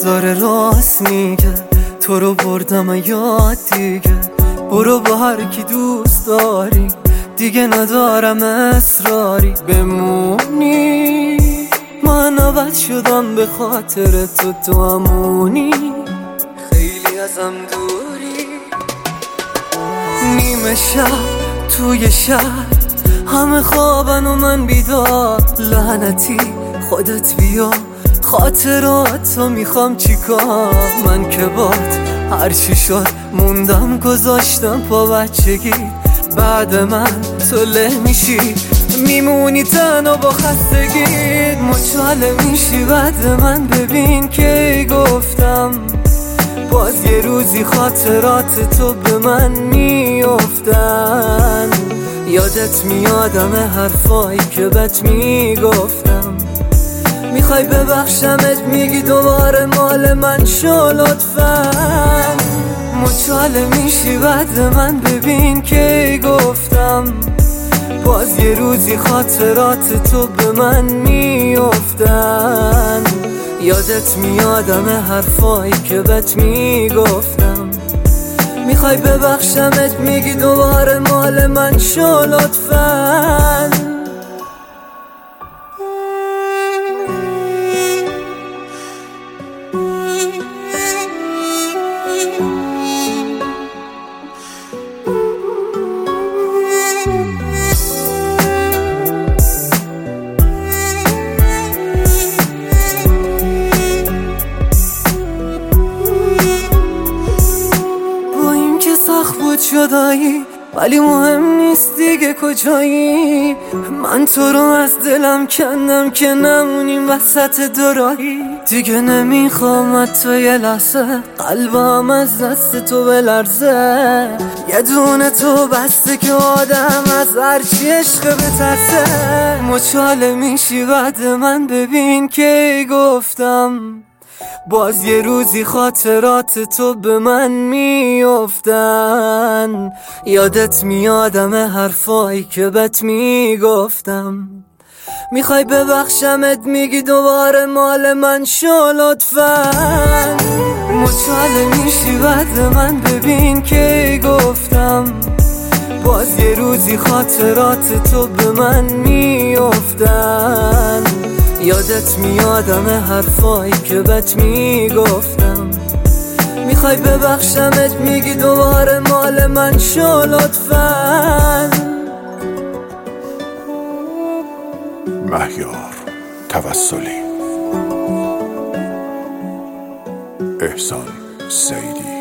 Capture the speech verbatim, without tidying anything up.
داره راست میگه، تو رو بردم یاد دیگه. برو با هر کی دوست داری، دیگه ندارم اصراری بمونی. من عوض شدم به خاطر تو، تو همونی. خیلی ازم دوری. نیمه شب توی شهر همه خوابن و من بیدار. لعنتی خودت بیا، خاطراتو میخوام چیکار. من که بات هرچی شد موندم، گذاشتم پا بچگی. بعد من تو له میشی، میمونی تنها با خستگی. مچاله میشی بعد من، ببین که گفتم باز یه روزی خاطرات تو به من میافتن. یادت میادم حرفایی که بهت میگفتم. میخوای ببخشمت، میگی دوباره مال من شو لطفاً. مچاله میشی بعد من، ببین که گفتم باز یه روزی خاطرات تو به من میافتن. یادت میادم حرفایی که بهت میگفتم. میخوای ببخشمت، میگی دوباره مال من شو لطفاً. جدایی ولی مهم نیست دیگه کجایی. من تو رو از دلم کندم که نمونیم وسط دوراهی. دیگه نمیخوام تو یه لحظه قلبم از دست تو بلرزه. یه دونه تو بسته که آدم از هرچی عشق بترسه. مچاله میشی بعد من، ببین که گفتم باز یه روزی خاطرات تو به من میافتن. یادت میادم حرفایی که بهت میگفتم. میخوای ببخشمت، میگی دوباره مال من شو لطفاً. مچاله میشی بعد من، ببین که گفتم باز یه روزی خاطرات تو به من میافتن. یادت میادم حرفایی که بهت میگفتم. میخوای ببخشمت، میگی دوباره مال من شو لطفاً. مهیار توسلی، احسان سیدی.